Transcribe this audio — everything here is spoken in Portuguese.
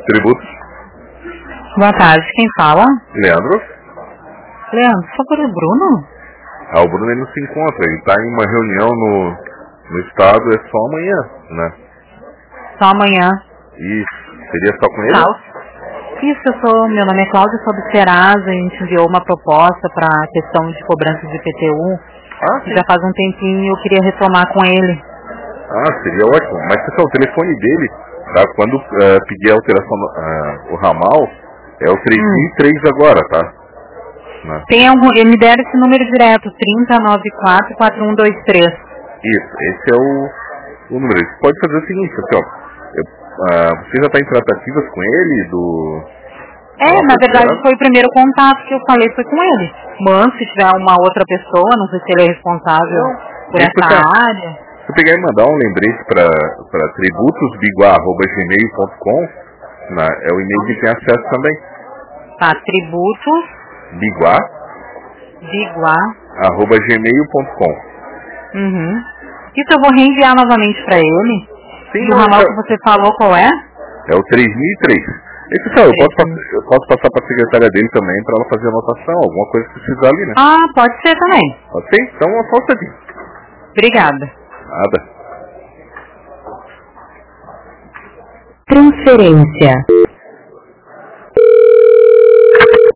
Tributos. Boa tarde, quem fala? Leandro. Leandro, por favor, o Bruno? O Bruno ele não se encontra, ele está em uma reunião no estado, é só amanhã, né? Só amanhã. Isso, seria só com ele? Isso, meu nome é Cláudia, sou do Serasa, a gente enviou uma proposta para a questão de cobrança de IPTU. Já faz um tempinho e eu queria retomar com ele. Seria ótimo, mas pessoal, o telefone dele, tá? Quando pedir a alteração o ramal, é o 3003 agora, tá? Tem algum, ele me deram esse número direto, 3094-4123. Isso, esse é o número. Você pode fazer o seguinte, você já está em tratativas com ele na verdade foi o primeiro contato que eu falei, foi com ele. Mas se tiver uma outra pessoa, não sei se ele é responsável por essa área. Se eu pegar e mandar um lembrete para tributosbiguá@gmail.com, é o e-mail que tem acesso também. Tá, tributos Biguá@gmail.com. Isso eu vou reenviar novamente para ele. Sim, e o ramal que você falou qual é? É o 3003. Esse eu posso passar para a secretária dele também para ela fazer anotação, alguma coisa que precisar ali, né? Pode ser também. Pode ser? Então é só aqui. Obrigada. Nada. Transferência.